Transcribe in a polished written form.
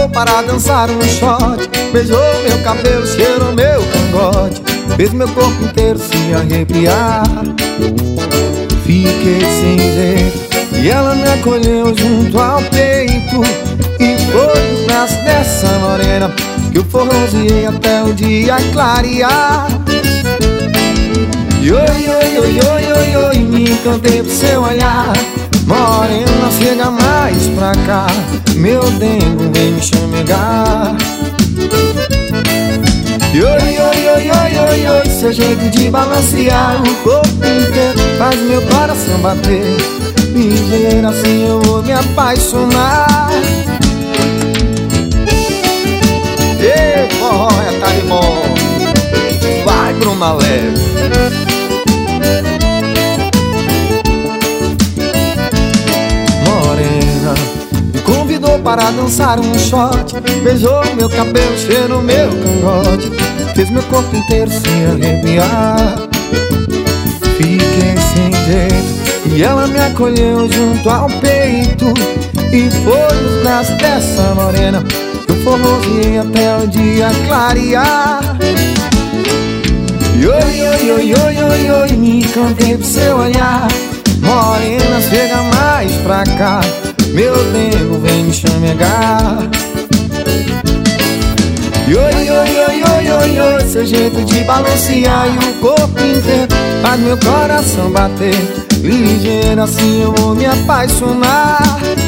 para dançar um shot. Beijou meu cabelo, cheirou meu cangote, fez meu corpo inteiro se arrepiar. Fiquei sem jeito e ela me acolheu junto ao peito. E foi nos braços dessa morena que eu forroseei até o dia clarear. E oi, oi, oi, oi, oi, oi, me encantei pro seu olhar. Morena, chega mais pra cá, meu dengo vem me chamegar. E oi, oi, oi, oi, oi, oi, seu jeito de balancear o corpo inteiro faz meu coração bater. Ligeiro assim eu vou me apaixonar. Ei, forró, tá de bom, vai pro malé. Morena me convidou para dançar um shot. Beijou meu cabelo, cheirou meu cangote, fez meu corpo inteiro se arrepiar. Fiquei sem jeito e ela me acolheu junto ao peito. E foi nos braços dessa morena que eu forroseei até o dia clarear. E oi, oi, oi, oi, oi, oi, me encantei pro seu olhar. Morena, chega mais pra cá, meu dengo vem me chamegar. E oi, oi, oi, oi, oi, oi, seu jeito de balancear e o corpo inteiro faz meu coração bater. Ligeiro assim eu vou me apaixonar.